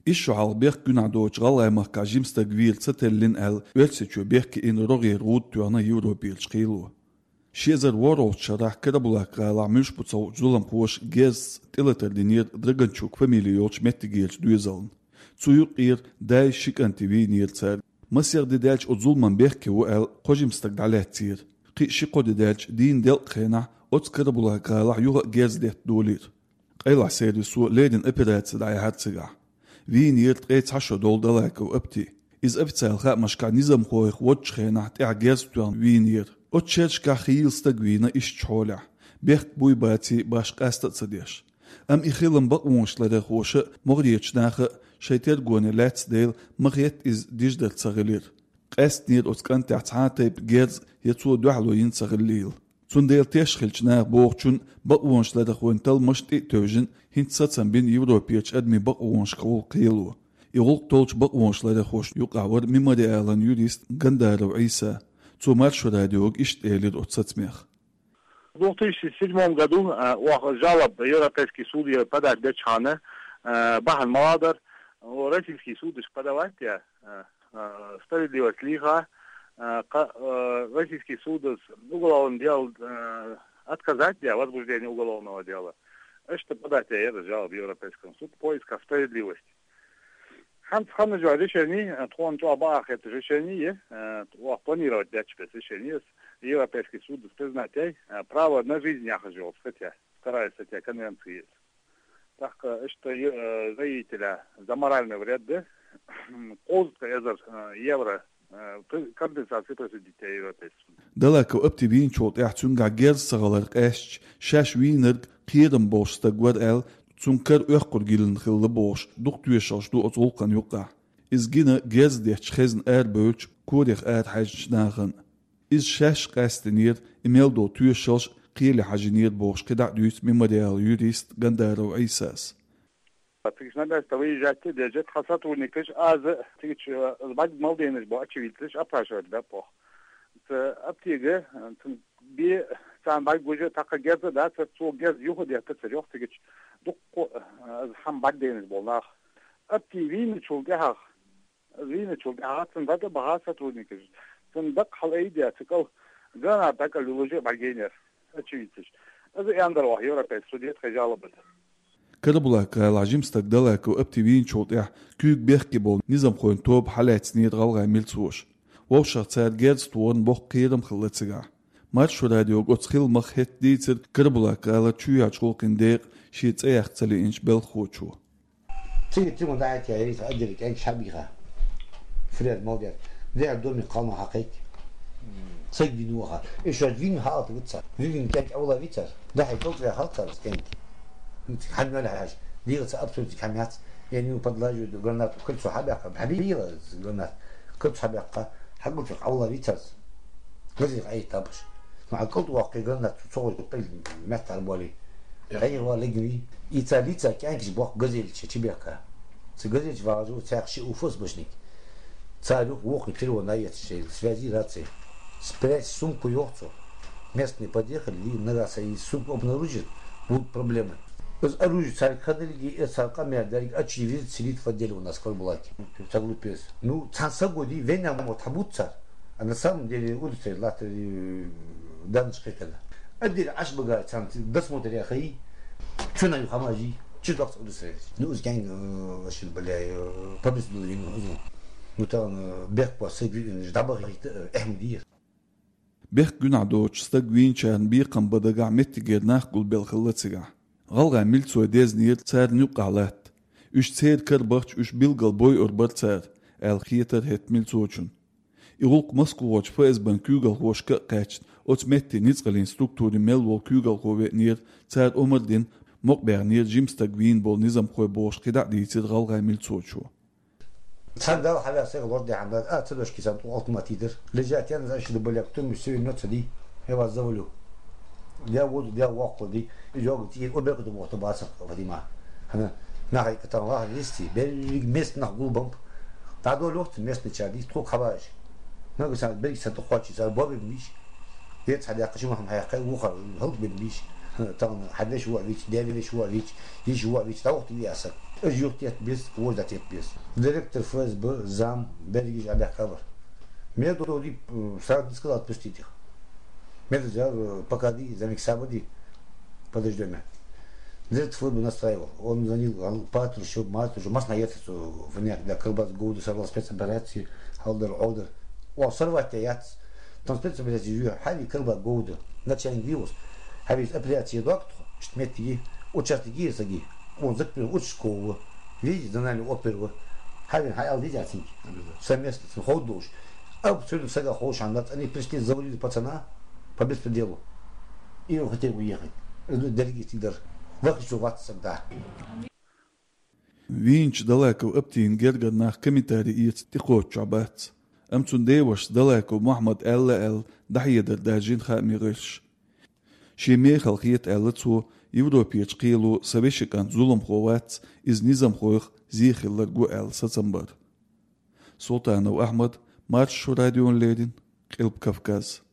إيشو على بيخ جنا دوج غلا مكا جيمستا جويل ستلين ال ويلسيتشو بيخ إن روغي رود توانا يورو بيلشقيلو شيزر وورو شرح كده بلاك غلا مش بتصو جولم خوش جيز تلتر دينير درغنشوك فاميليوش متجيلش دويزلن تسويق إير داي شيك أنتي نير تسار مسير ديدالش أتظلمن بيحكي وقال قجم استقدالها تسير قي شيقو ديدالش دين ديل قينع أتكر بلاك غلا يوغا جيز ديت دولير قيلع سيري سوء ليدن إبرات سدعي هاتسيغا نير تقيت عشو دول دلاك وابتي إز أفتسال خاق مشكا نظام خويخ واتش خينع تقع جيز توان نير أتشيرش كا خيل ستقوينا إش تحولع بيحك بوي باتي باش قاستت صديش أم إخيلن بقوش لدى خوش مغريتش ناخ شيتير قواني لاتس ديل مغيت إز ديجدر تسغلير قاست نير أتكان تعتعاتي بجيز يتسو دوحلوين تسغليل تون ديل تيشخلش ناخ بوغشون بقوش لدى خوين تل مشتي توجن هنت ساتسن بين يوروبيتش أدمي بقوش قول قيلو يغلق تولش بقوش لدى خوش يقعور ممدي آلان يوريست غندار وعيسى تو маршу радиог иштелит от сацмех. В 2007 году жалоб Европейский суд подать Дечхане, Бахан Маладар, Российский суд подавать справедливость лиха, Российский суд уголовным делом отказать возбуждение уголовного дела. Это подать это жалоб в Европейском суд поиска справедливости. Ханна решение, он бах это решение, планировать решение, Европейский суд признать право на жизнь яхажил, хотя вторая статья конвенции. Так что заявителя за моральный вред, ползка евро компенсации присудить Европейский суд. Далеко оптивин чот яхтунга герсагалар эш шаш винерг قيرم бош تقود ال تونكر أخر جيلن خل باش دكتور شاشدو أطولقن يقع. إز جينا جاز ديش خزن بوش كوريخ حاج ناخن. إز شاش قاستنير إميل دو توي شاش قيل حاجنير باش كدع دويت ممديال يوريست غندار وعيساس. Отлично, да, выезжать, держать, хасат у них, тыч, звать молодежь, бо очевидно, опрашивать, да, по. Аптега, би, сам бай гуже, так геза, да, цо гез, юго, да, царёх, тыч, дук, хам бадденис болнах. Аптевин чулгах, вин чулгах, цендата бага сотрудники. Цендак халейдия, цикл, гана, так люлуже багенер, очевидно. Это яндерох, европейский судья, жалобы. كربلاك العجيم استقدلك وابتبين شوط كيك بيحكي بول نظام خوين توب حالات سنيد غالغا ميلتسوش ووشا تسار جيرز طوان بوخ قيرم خلتسغا مارشو راديو قوتسخيل مخيت ديتر كربلاك على تشويا شغلقين ديق شيت ايخ تسالي انش بالخوتشو تيمو داعت يا ريت أدرك أنك شبيخة فريد مودير ذي دومي قانون حقيقي سجدي نوها إيش فين هات وتصل فين كانت أولا فيتر ده حيطلع يا خاطر كانت حد ولا حاجة دي أبسط كميات يعني وبدلاجو قلنا كل صحابي حبيبي قلنا كل صحابي حقول في أولا فيتر غزي أي طبش مع كل واقع قلنا تصور قبل مات على بالي أي والله إيطاليا كأنك بوق غزيل شبيكة غزيل جوازو تأخشي وفوس بشنيك царю вокни переводная связи рации. Спрячь сумку ёхцу. Местные подъехали и на раз и сумку обнаружат, будут проблемы. Оружие царь ходили и царка мердарик очевидно сидит в отделе у нас в Карбулаке. Заглупец. Ну, цанса годи веня мот хабут царь. А на самом деле улица латри данышка когда. Отделе аж бага цан досмотр я хай. Что на хамажи? Что так улица? Ну, с гэнг вообще бля победу вину. Mutan berk pas d'abord ahmediyet berk gün adoç stagwin chan bir qam badaga mettiger naqul bel khalatsiga galga miltso deznir tsar nuqalat üç tsar karbach üç bilgal boy urbat tsar el khieter het miltsochun igulq moskvoch fsban kugal hoshka qach ot metti nizqal instrukturi melwol kugal qove nir tsar omardin moqbernir jim stagwin bol nizam qoy bosh qida ditir galga miltsochu صندوق حاجة سيغ الوضع عندها تدوش كيسان اوتوماتيدر لجات يعني زي شنو بلاك تم يسوي النوت دي هو زولو دي وود دي وقت دي يجوك تي او بيكو دو باص فدي ما انا ناقي كتان الله ليستي بل مس نقول بومب تعدو لوقت مس نتشادي تو خباش ناقي سان بيك سان تقواتي سان بوبي بليش ديت حدا قشو هم حقيقي وخر هل بليش تان حداش هو ليش ديفيش هو ليش يجي هو ليش تا وقت دي اسك Yok yetmez, orada yetmez. Direktör ФСБ, зам, Бергич Абякавар. Меня тут сразу сказал отпустить их. Меня взял, покади, замиксабади, подожди меня. Директор ФСБ настраивал. Он звонил Патрушев, Матрушу, масс наехаться в них, для Кырбас Гоуда, сорвал спецоперации, Алдер. О, сорвать яц. Там спецоперации живет, хави Кырбас Гоуда, начальник вирус. Хави операции доктор, что метки, участники саги. Он закрыл от школы, видите, донали оперу. Хави хаял видите, совместно с ходуш. Абсолютно сага хош, они пришли, завалили пацана по беспределу. И он хотел уехать. Дорогие тигр. Выхлюваться всегда. Винч далеко ابتين جرجر ناخ كميتاري تخوت شعبات امتون ديوش далеко محمد ال دحيه داجين خامي غش شي ميخل خيت التو يوروبيش قيلو سبيشكان ظلم خوات از نظام خوخ زيخل لرجو ساتمبر سلطان واحمد مارش راديو ليدين قلب كافكاز